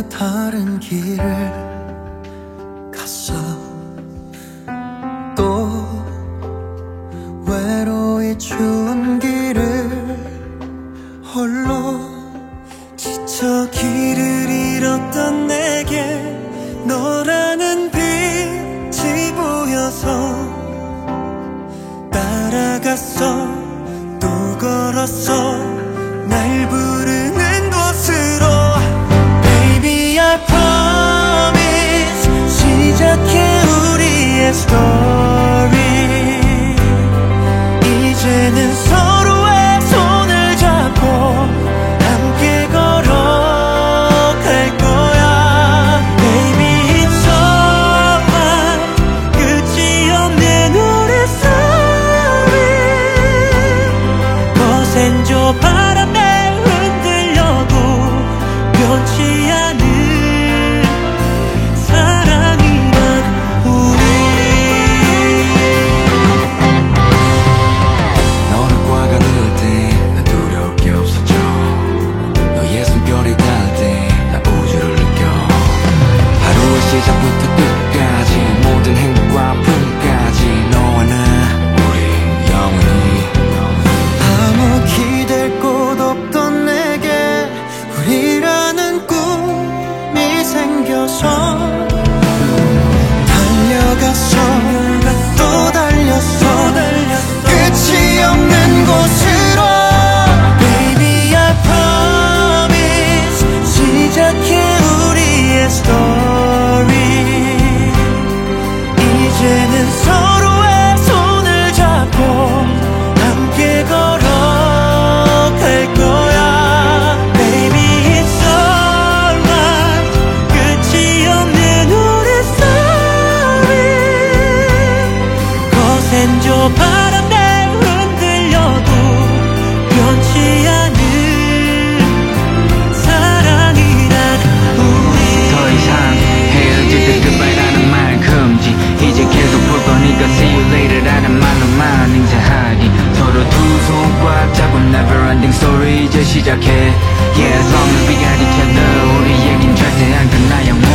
너와 다른 길을 갔어. 또 외로이 추운 길을 홀로 지쳐 길을 잃었던 내게 너라는 빛이 보여서 따라갔어. 또 걸었어 날 부르는 곳으로. Baby I promise 시작해 우리의 story. 이제는 서로의 손을 잡고 함께 걸어갈 거야. Baby it's alright 끝이 없는 우리 story. 거센 저 바람에 흔들려도 변치 않은 사랑이란 우리. 너를 꽉안을 때 난 두려울 게 없어져. 너의 숨결이 닿을 때 나 우주를 느껴. 하루의 시작부터 끝까지 모든 행복과 아픔까지 너와 나 우리 영원히. 아무 기댈 곳 없던 내게 우리라는 꿈이 생겨서 달려갔어. 또 달렸어 끝이 없는 곳으로. Baby I promise 시작해 우리의 story. 이제는 서로의 손을 잡고 함께 걸어갈 거야. Baby it's alright 끝이 없는 우리 story. 거센 저 바람에 흔들려도 변치 않은 사랑이란 우리. 더 이상 헤어질 때 goodbye라는 말 금지. 이제 계속 볼 거니까 see you later라는 말로만 인사하기. 서로 두 손 꽉 잡고 never ending story 이제 시작해. Yeah as long as we got each other 우리 얘긴 절대 안 끝나 영원.